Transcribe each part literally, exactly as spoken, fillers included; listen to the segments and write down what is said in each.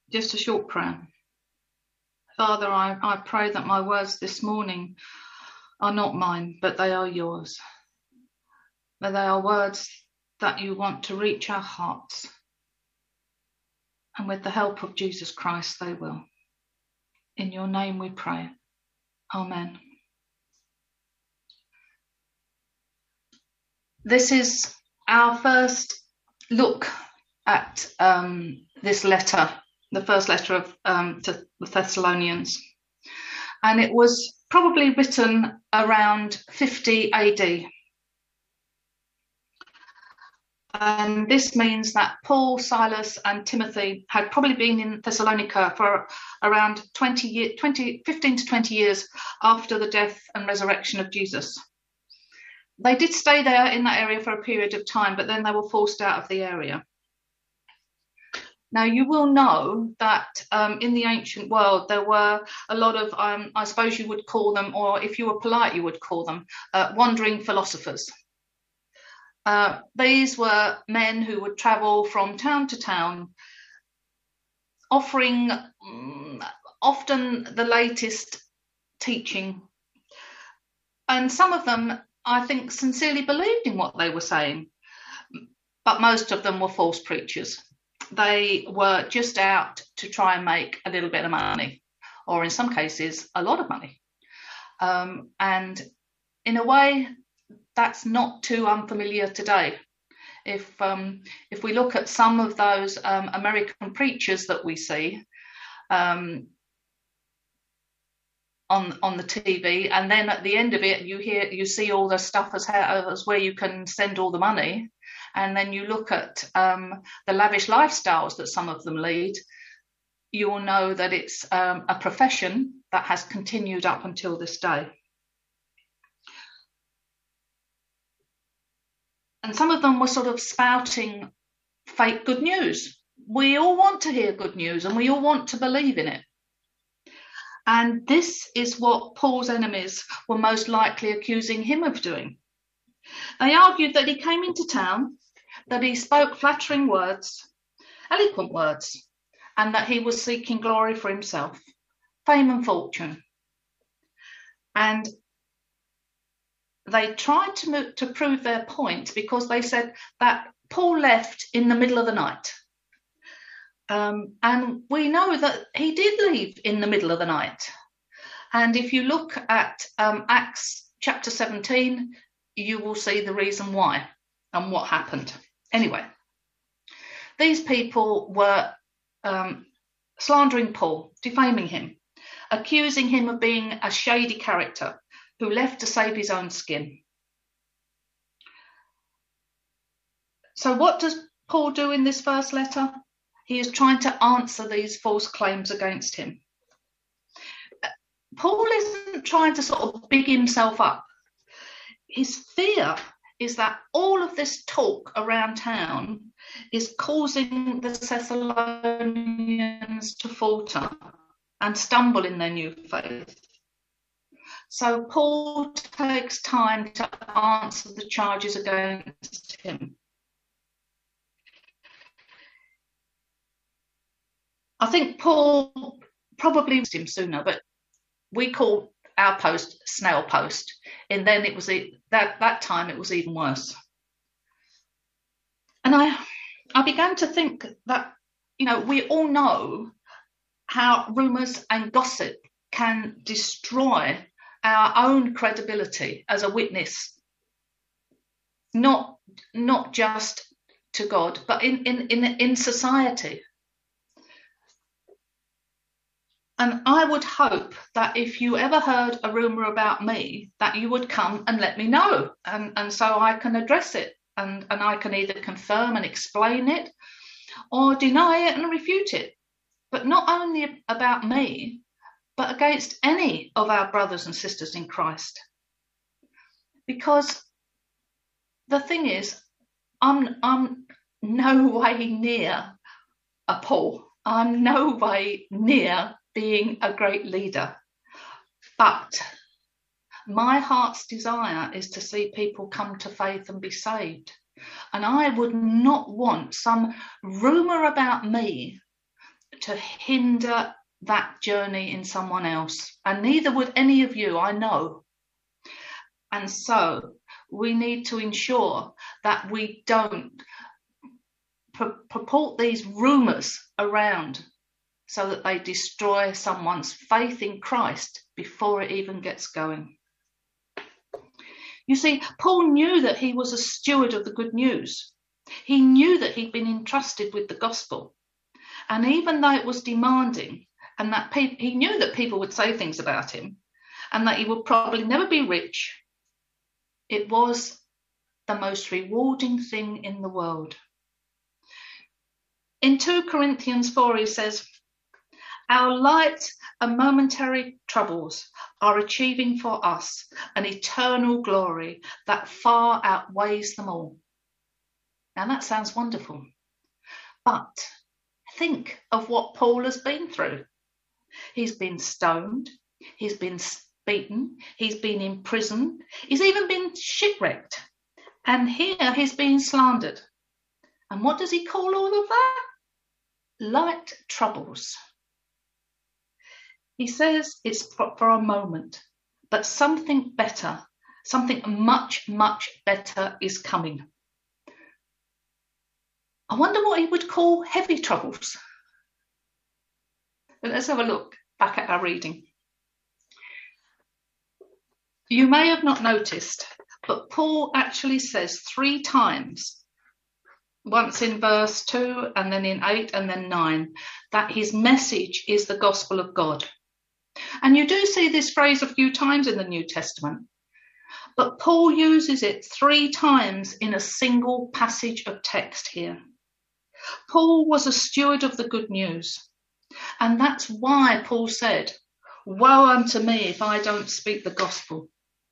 Just a short prayer. Father, I, I pray that my words this morning are not mine, but they are yours. That they are words that you want to reach our hearts. And with the help of Jesus Christ, they will. In your name we pray. Amen. This is our first look at um, this letter, the first letter of um, to the Thessalonians. And it was probably written around fifty A D. And this means that Paul, Silas and Timothy had probably been in Thessalonica for around twenty, twenty, fifteen to twenty years after the death and resurrection of Jesus. They did stay there in that area for a period of time, but then they were forced out of the area. Now, you will know that um, in the ancient world, there were a lot of, um, I suppose you would call them, or if you were polite, you would call them, uh, wandering philosophers. Uh, these were men who would travel from town to town, offering um, often the latest teaching. And some of them, I think, sincerely believed in what they were saying, but most of them were false preachers. They were just out to try and make a little bit of money, or in some cases, a lot of money. Um, and in a way, that's not too unfamiliar today. If um, if we look at some of those um, American preachers that we see um, on on the T V, and then at the end of it, you hear you see all the stuff as, how, as where you can send all the money, and then you look at um, the lavish lifestyles that some of them lead, you will know that it's um, a profession that has continued up until this day. And some of them were sort of spouting fake good news. We all want to hear good news and we all want to believe in it. And this is what Paul's enemies were most likely accusing him of doing. They argued that he came into town, that he spoke flattering words, eloquent words, and that he was seeking glory for himself, fame and fortune. And they tried to, move, to prove their point because they said that Paul left in the middle of the night. Um, and we know that he did leave in the middle of the night. And if you look at um, Acts chapter seventeen, you will see the reason why and what happened. Anyway, these people were um, slandering Paul, defaming him, accusing him of being a shady character who left to save his own skin. So what does Paul do in this first letter? He is trying to answer these false claims against him. Paul isn't trying to sort of big himself up. His fear is that all of this talk around town is causing the Thessalonians to falter and stumble in their new faith. So Paul takes time to answer the charges against him. I think Paul probably was him sooner, but we call our post snail post, and then it was that that time it was even worse. And I I began to think that, you know, we all know how rumours and gossip can destroy our own credibility as a witness, not not just to God, but in in in, in society. And I would hope that if you ever heard a rumour about me, that you would come and let me know, and, and so I can address it, and, and I can either confirm and explain it or deny it and refute it. But not only about me, but against any of our brothers and sisters in Christ. Because the thing is, I'm, I'm no way near a Paul. I'm no way near being a great leader. But my heart's desire is to see people come to faith and be saved. And I would not want some rumour about me to hinder that journey in someone else. And neither would any of you, I know. And so we need to ensure that we don't pur- purport these rumours around so that they destroy someone's faith in Christ before it even gets going. You see, Paul knew that he was a steward of the good news. He knew that he'd been entrusted with the gospel. And even though it was demanding, and that pe- he knew that people would say things about him, and that he would probably never be rich, it was the most rewarding thing in the world. In two Corinthians four, he says, our light and momentary troubles are achieving for us an eternal glory that far outweighs them all. Now that sounds wonderful, but think of what Paul has been through. He's been stoned, he's been beaten, he's been imprisoned, he's even been shipwrecked, and here he's being slandered. And what does he call all of that? Light troubles. He says it's for, for a moment, but something better, something much, much better is coming. I wonder what he would call heavy troubles. But let's have a look back at our reading. You may have not noticed, but Paul actually says three times, once in verse two and then in eight and then nine, that his message is the gospel of God. And you do see this phrase a few times in the New Testament, but Paul uses it three times in a single passage of text here. Paul was a steward of the good news, and that's why Paul said, woe unto me if I don't speak the gospel.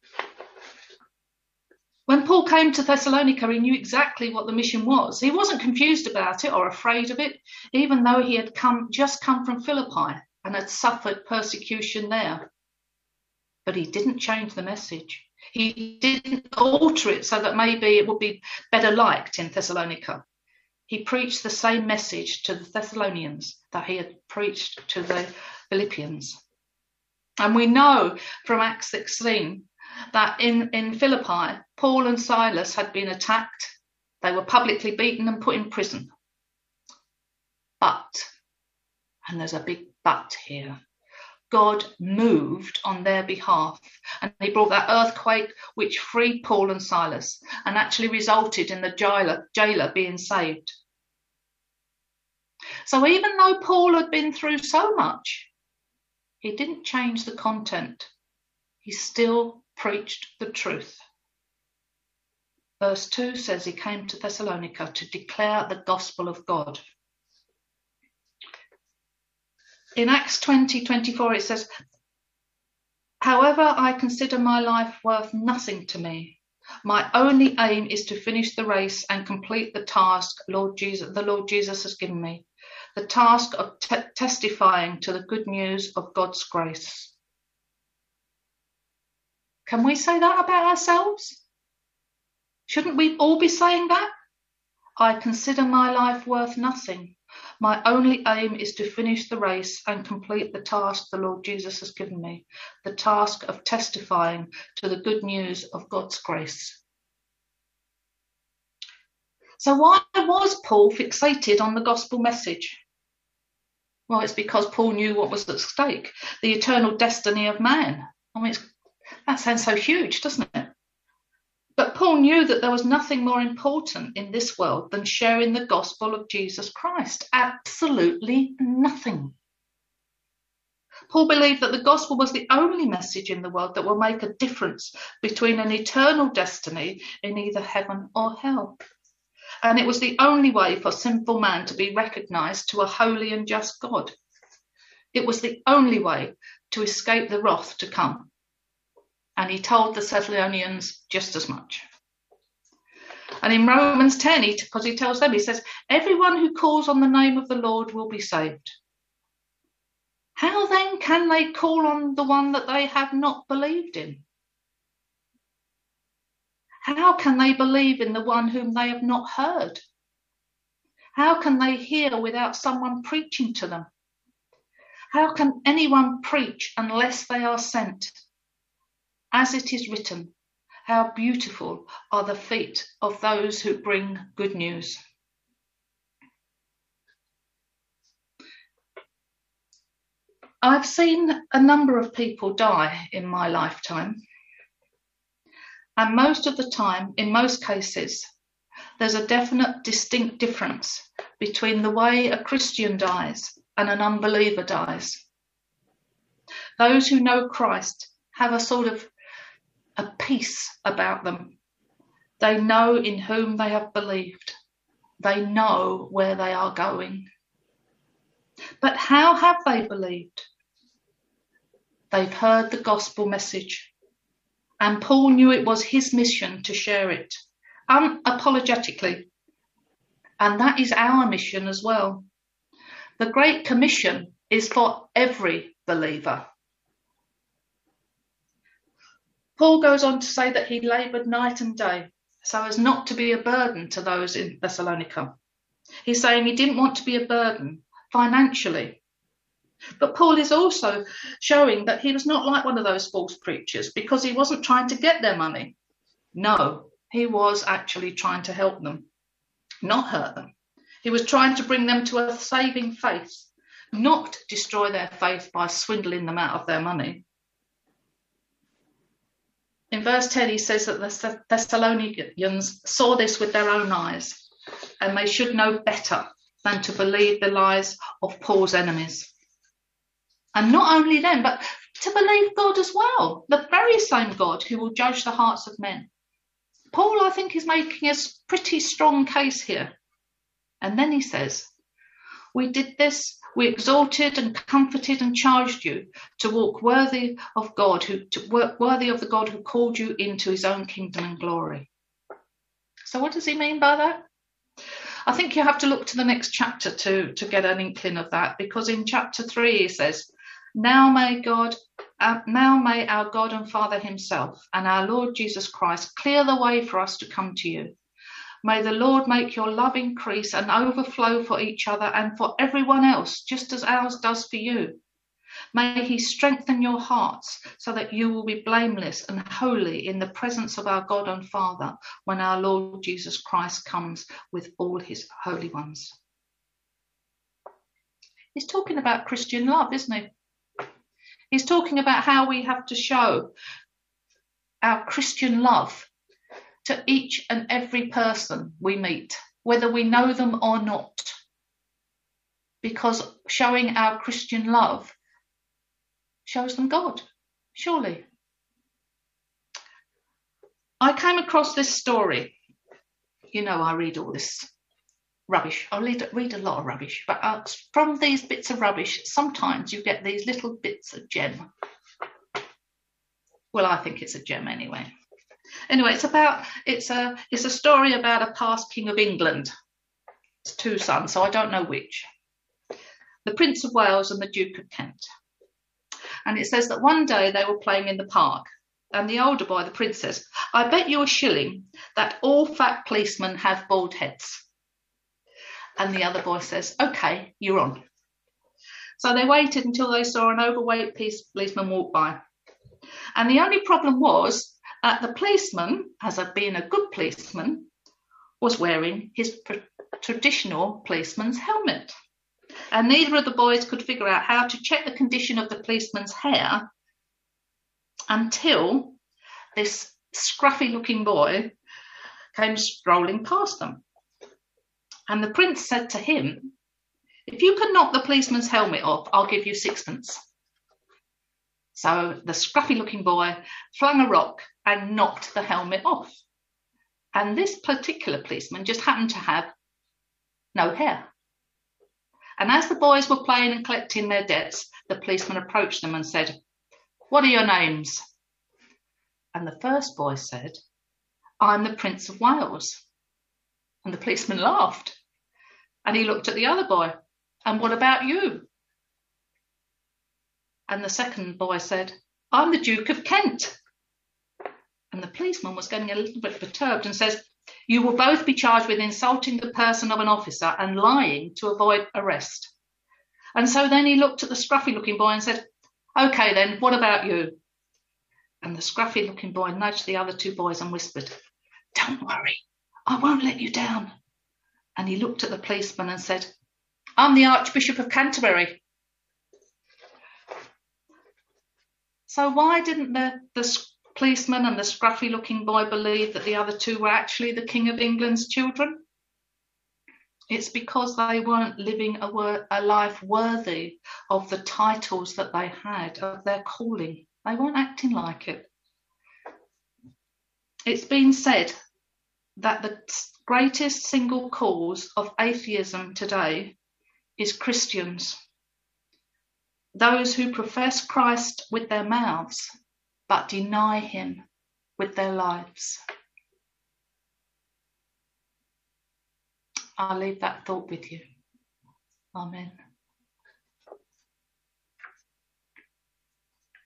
When Paul came to Thessalonica, he knew exactly what the mission was. He wasn't confused about it or afraid of it, even though he had come just come from Philippi and had suffered persecution there. But he didn't change the message. He didn't alter it so that maybe it would be better liked in Thessalonica. He preached the same message to the Thessalonians that he had preached to the Philippians. And we know from Acts sixteen that in, in Philippi, Paul and Silas had been attacked. They were publicly beaten and put in prison. But, and there's a big but here, God moved on their behalf, and he brought that earthquake which freed Paul and Silas and actually resulted in the jailer, jailer being saved. So even though Paul had been through so much, he didn't change the content. He still preached the truth. Verse two says he came to Thessalonica to declare the gospel of God. In Acts twenty twenty-four, it says, however, I consider my life worth nothing to me. My only aim is to finish the race and complete the task Lord Jesus, the Lord Jesus has given me, the task of te- testifying to the good news of God's grace. Can we say that about ourselves? Shouldn't we all be saying that? I consider my life worth nothing. My only aim is to finish the race and complete the task the Lord Jesus has given me, the task of testifying to the good news of God's grace. So why was Paul fixated on the gospel message? Well, it's because Paul knew what was at stake, the eternal destiny of man. I mean, it's, that sounds so huge, doesn't it? But Paul knew that there was nothing more important in this world than sharing the gospel of Jesus Christ. Absolutely nothing. Paul believed that the gospel was the only message in the world that will make a difference between an eternal destiny in either heaven or hell. And it was the only way for sinful man to be recognized to a holy and just God. It was the only way to escape the wrath to come. And he told the Thessalonians just as much. And in Romans ten, because he, he tells them, he says, everyone who calls on the name of the Lord will be saved. How then can they call on the one that they have not believed in? How can they believe in the one whom they have not heard? How can they hear without someone preaching to them? How can anyone preach unless they are sent? As it is written, how beautiful are the feet of those who bring good news. I've seen a number of people die in my lifetime, and most of the time, in most cases, there's a definite, distinct difference between the way a Christian dies and an unbeliever dies. Those who know Christ have a sort of a peace about them. They know in whom they have believed. They know where they are going. But how have they believed? They've heard the gospel message, and Paul knew it was his mission to share it unapologetically, and that is our mission as well. The Great Commission is for every believer. Paul goes on to say that he laboured night and day so as not to be a burden to those in Thessalonica. He's saying he didn't want to be a burden financially. But Paul is also showing that he was not like one of those false preachers, because he wasn't trying to get their money. No, he was actually trying to help them, not hurt them. He was trying to bring them to a saving faith, not destroy their faith by swindling them out of their money. In verse ten, he says that the Thessalonians saw this with their own eyes, and they should know better than to believe the lies of Paul's enemies. And not only them, but to believe God as well, the very same God who will judge the hearts of men. Paul, I think, is making a pretty strong case here. And then he says, we did this, we exhorted and comforted and charged you to walk worthy of God, who to work worthy of the God who called you into his own kingdom and glory. So what does he mean by that? I think you have to look to the next chapter to, to get an inkling of that, because in chapter three he says, Now may God, uh, now may our God and Father himself and our Lord Jesus Christ clear the way for us to come to you. May the Lord make your love increase and overflow for each other and for everyone else, just as ours does for you. May he strengthen your hearts so that you will be blameless and holy in the presence of our God and Father when our Lord Jesus Christ comes with all his holy ones. He's talking about Christian love, isn't he? He's talking about how we have to show our Christian love to each and every person we meet, whether we know them or not. Because showing our Christian love shows them God, surely. I came across this story. You know, I read all this rubbish. I read, read a lot of rubbish, but uh, from these bits of rubbish, sometimes you get these little bits of gem. Well, I think it's a gem anyway. Anyway, it's about it's a it's a story about a past king of England. It's two sons, so I don't know which. The Prince of Wales and the Duke of Kent. And it says that one day they were playing in the park, and the older boy, the prince, says, I bet you a shilling that all fat policemen have bald heads. And the other boy says, OK, you're on. So they waited until they saw an overweight policeman walk by. And the only problem was that the policeman, as a, being a good policeman, was wearing his traditional policeman's helmet. And neither of the boys could figure out how to check the condition of the policeman's hair until this scruffy-looking boy came strolling past them. And the prince said to him, if you can knock the policeman's helmet off, I'll give you sixpence. So the scruffy-looking boy flung a rock and knocked the helmet off. And this particular policeman just happened to have no hair. And as the boys were playing and collecting their debts, the policeman approached them and said, what are your names? And the first boy said, I'm the Prince of Wales. And the policeman laughed. And he looked at the other boy, and what about you? And the second boy said, I'm the Duke of Kent. And the policeman was getting a little bit perturbed and says, You will both be charged with insulting the person of an officer and lying to avoid arrest. And so then he looked at the scruffy looking boy and said, okay then, what about you? And the scruffy looking boy nudged the other two boys and whispered, don't worry, I won't let you down. And he looked at the policeman and said, I'm the Archbishop of Canterbury. So why didn't the, the policeman and the scruffy looking boy believe that the other two were actually the King of England's children? It's because they weren't living a, wor- a life worthy of the titles that they had, of their calling. They weren't acting like it. It's been said that the greatest single cause of atheism today is Christians. Those who profess Christ with their mouths, but deny him with their lives. I'll leave that thought with you. Amen.